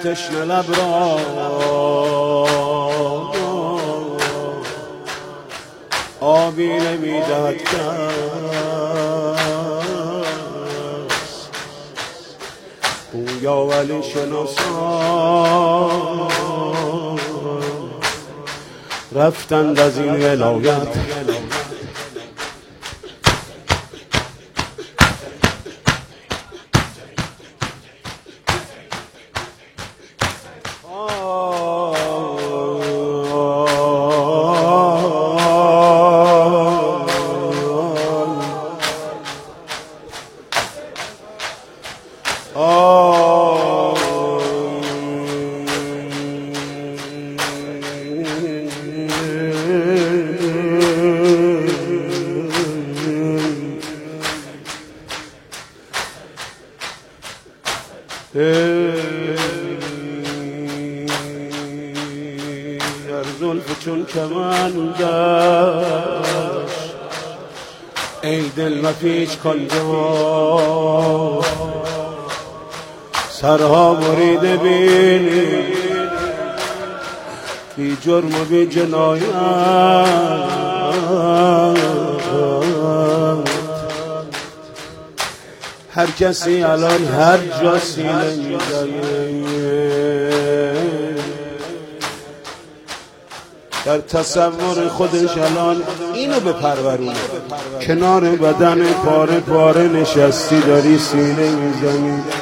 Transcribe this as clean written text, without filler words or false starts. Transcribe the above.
تشنه لب را آبی نمیدهد کس، گویا ولی شناسان رفتند از این ولایت. در زلف چون کمندش ای دل مپیچ کن جا، سرها بریده بینی بی جرم و بی جنایت، هر کسی الان هر جا سینه میزنه در تصور خودش الان اینو بپرورونه، کنار بدن پاره پاره نشستی داری سینه میزنی.